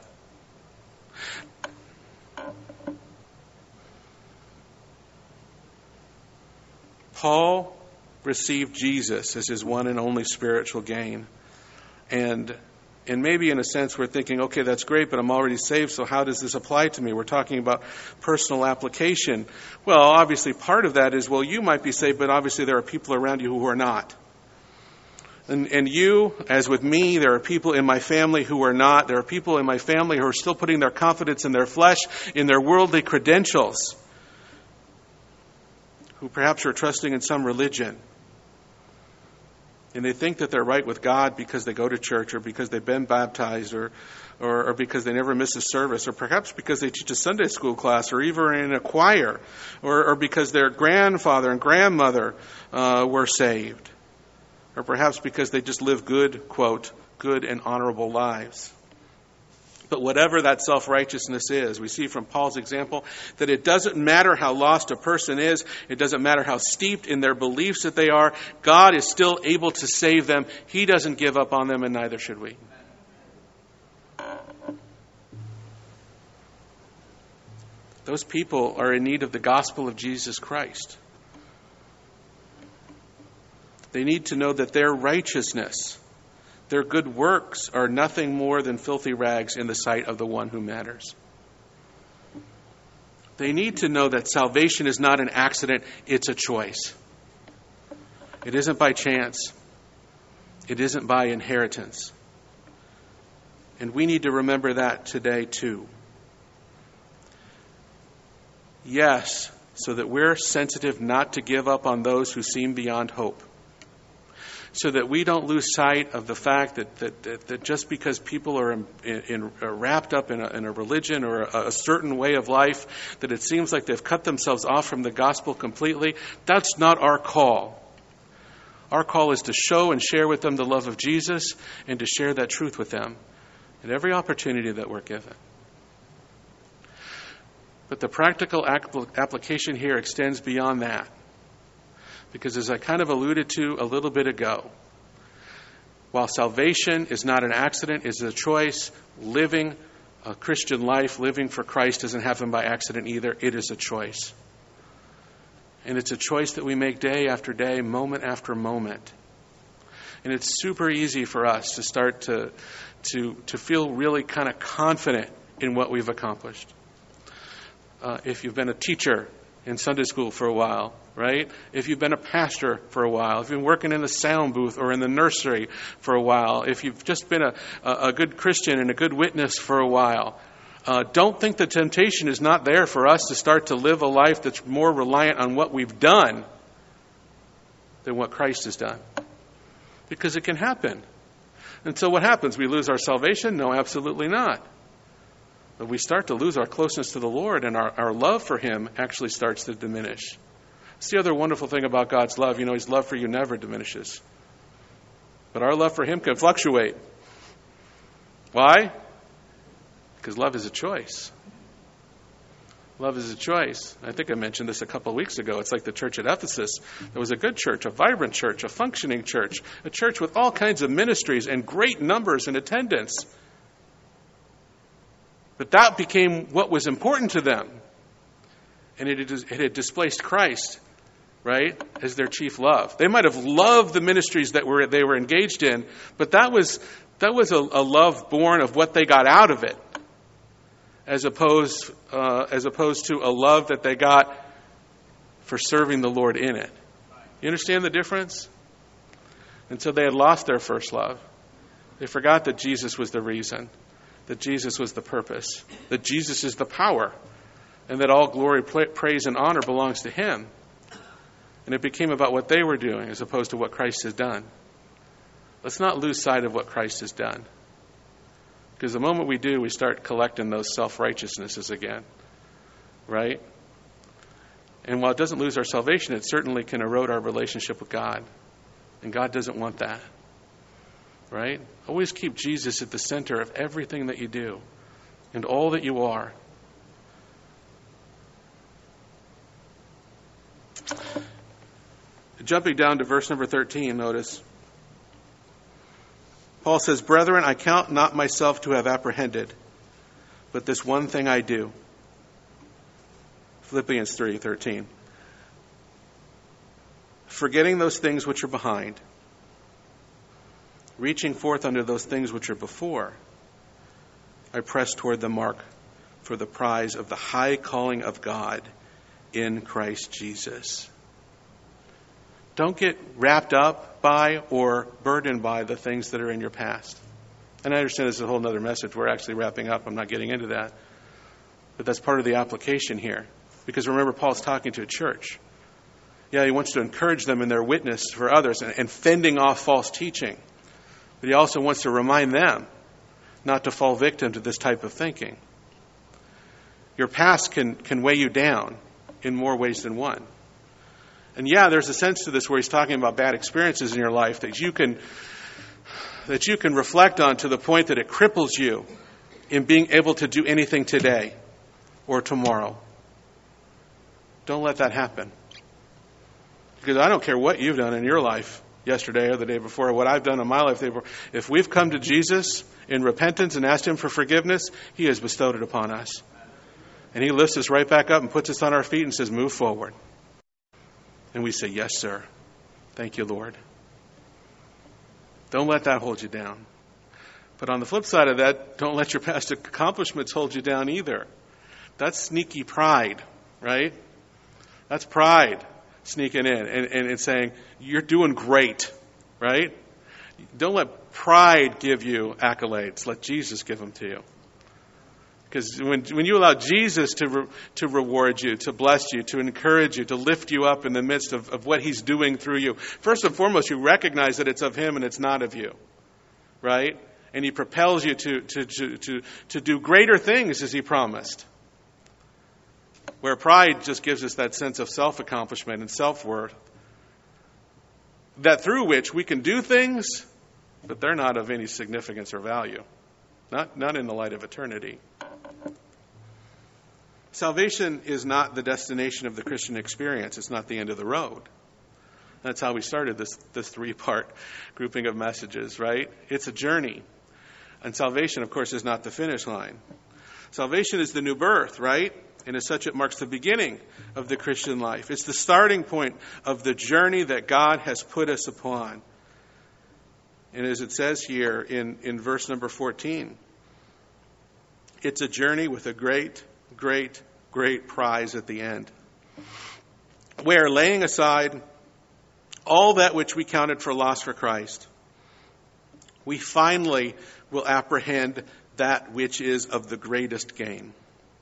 Paul received Jesus as his one and only spiritual gain. And and maybe in a sense we're thinking, okay, that's great, but I'm already saved, so how does this apply to me? We're talking about personal application. Well, obviously part of that is, well, you might be saved, but obviously there are people around you who are not. And, and you, as with me, there are people in my family who are not. There are people in my family who are still putting their confidence in their flesh, in their worldly credentials, who perhaps are trusting in some religion. And they think that they're right with God because they go to church, or because they've been baptized, or, or, or because they never miss a service, or perhaps because they teach a Sunday school class, or even in a choir, or, or because their grandfather and grandmother uh, were saved. Or perhaps because they just live good, quote, good and honorable lives. But whatever that self-righteousness is, we see from Paul's example that it doesn't matter how lost a person is. It doesn't matter how steeped in their beliefs that they are. God is still able to save them. He doesn't give up on them, and neither should we. Those people are in need of the gospel of Jesus Christ. They need to know that their righteousness, their good works, are nothing more than filthy rags in the sight of the one who matters. They need to know that salvation is not an accident, it's a choice. It isn't by chance. It isn't by inheritance. And we need to remember that today too. Yes, so that we're sensitive not to give up on those who seem beyond hope. So that we don't lose sight of the fact that that, that, that just because people are in, in, are wrapped up in a, in a religion or a, a certain way of life, that it seems like they've cut themselves off from the gospel completely. That's not our call. Our call is to show and share with them the love of Jesus and to share that truth with them at every opportunity that we're given. But the practical application here extends beyond that. Because as I kind of alluded to a little bit ago, while salvation is not an accident, it's a choice, living a Christian life, living for Christ doesn't happen by accident either. It is a choice. And it's a choice that we make day after day, moment after moment. And it's super easy for us to start to, to, to feel really kind of confident in what we've accomplished. Uh, if you've been a teacher in Sunday school for a while, right? If you've been a pastor for a while, if you've been working in the sound booth or in the nursery for a while, if you've just been a, a good Christian and a good witness for a while, uh, don't think the temptation is not there for us to start to live a life that's more reliant on what we've done than what Christ has done. Because it can happen. And so what happens? We lose our salvation? No, absolutely not. But we start to lose our closeness to the Lord, and our, our love for Him actually starts to diminish. It's the other wonderful thing about God's love. You know, His love for you never diminishes. But our love for Him can fluctuate. Why? Because love is a choice. Love is a choice. I think I mentioned this a couple of weeks ago. It's like the church at Ephesus. There was a good church, a vibrant church, a functioning church, a church with all kinds of ministries and great numbers in attendance. But that became what was important to them. And it had, it had displaced Christ, right, as their chief love. They might have loved the ministries that were they were engaged in, but that was that was a, a love born of what they got out of it, as opposed uh, as opposed to a love that they got for serving the Lord in it. You understand the difference? And so they had lost their first love. They forgot that Jesus was the reason, that Jesus was the purpose, that Jesus is the power, and that all glory, praise, and honor belongs to Him. And it became about what they were doing as opposed to what Christ has done. Let's not lose sight of what Christ has done. Because the moment we do, we start collecting those self-righteousnesses again. Right? And while it doesn't lose our salvation, it certainly can erode our relationship with God. And God doesn't want that. Right? Always keep Jesus at the center of everything that you do and all that you are. Jumping down to verse number thirteen, notice. Paul says, "Brethren, I count not myself to have apprehended, but this one thing I do." Philippians three thirteen. "Forgetting those things which are behind, reaching forth unto those things which are before, I press toward the mark for the prize of the high calling of God in Christ Jesus." Don't get wrapped up by or burdened by the things that are in your past. And I understand this is a whole other message. We're actually wrapping up. I'm not getting into that. But that's part of the application here. Because remember, Paul's talking to a church. Yeah, he wants to encourage them in their witness for others and, and fending off false teaching. But he also wants to remind them not to fall victim to this type of thinking. Your past can, can weigh you down in more ways than one. And yeah, there's a sense to this where he's talking about bad experiences in your life that you can that you can reflect on to the point that it cripples you in being able to do anything today or tomorrow. Don't let that happen. Because I don't care what you've done in your life yesterday or the day before, or what I've done in my life. If we've come to Jesus in repentance and asked Him for forgiveness, He has bestowed it upon us. And He lifts us right back up and puts us on our feet and says, "Move forward." And we say, "Yes, sir. Thank you, Lord." Don't let that hold you down. But on the flip side of that, don't let your past accomplishments hold you down either. That's sneaky pride, right? That's pride sneaking in and, and, and saying, you're doing great, right? Don't let pride give you accolades. Let Jesus give them to you. Because when when you allow Jesus to re, to reward you, to bless you, to encourage you, to lift you up in the midst of, of what he's doing through you, first and foremost, you recognize that it's of him and it's not of you, right? And he propels you to to to to, to do greater things as he promised. Where pride just gives us that sense of self-accomplishment and self-worth, that through which we can do things, but they're not of any significance or value. Not, not in the light of eternity. Salvation is not the destination of the Christian experience. It's not the end of the road. That's how we started this, this three-part grouping of messages, right? It's a journey. And salvation, of course, is not the finish line. Salvation is the new birth, right? And as such, it marks the beginning of the Christian life. It's the starting point of the journey that God has put us upon. And as it says here in, in verse number fourteen, it's a journey with a great, great, great prize at the end. Where, laying aside all that which we counted for loss for Christ, we finally will apprehend that which is of the greatest gain.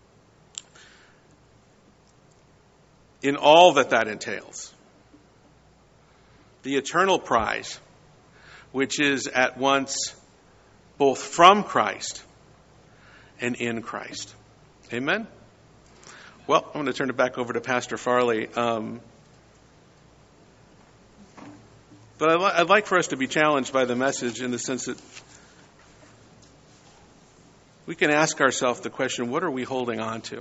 In all that that entails. The eternal prize, which is at once both from Christ and in Christ. Amen? Well, I'm going to turn it back over to Pastor Farley. Um, but I'd, li- I'd like for us to be challenged by the message in the sense that we can ask ourselves the question, what are we holding on to?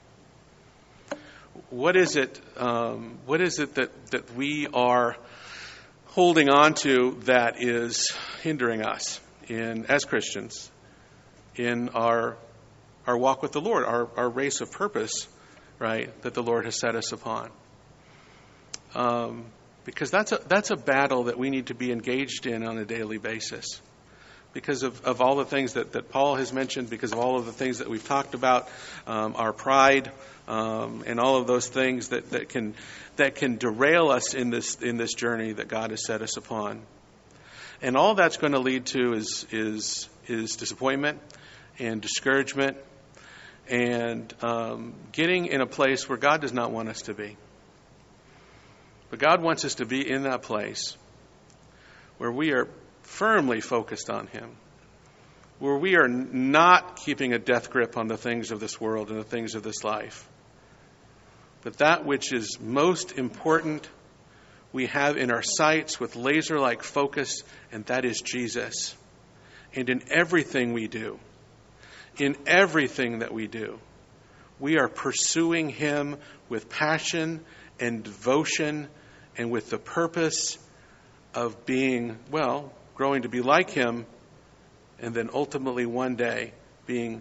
What is it, um, what is it that, that we are holding on to that is hindering us in as Christians in our our walk with the Lord, our, our race of purpose, right, that the Lord has set us upon? Um, because that's a that's a battle that we need to be engaged in on a daily basis. Because of, of all the things that, that Paul has mentioned, because of all of the things that we've talked about, um, our pride, um, and all of those things that, that can that can derail us in this in this journey that God has set us upon. And all that's going to lead to is is is disappointment and discouragement and um, getting in a place where God does not want us to be. But God wants us to be in that place where we are firmly focused on him, where we are not keeping a death grip on the things of this world and the things of this life. But that which is most important, we have in our sights with laser-like focus, and that is Jesus. And in everything we do, in everything that we do, we are pursuing him with passion and devotion and with the purpose of being, well, growing to be like him, and then ultimately one day being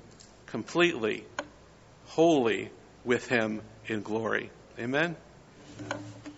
completely holy with him in glory. Amen?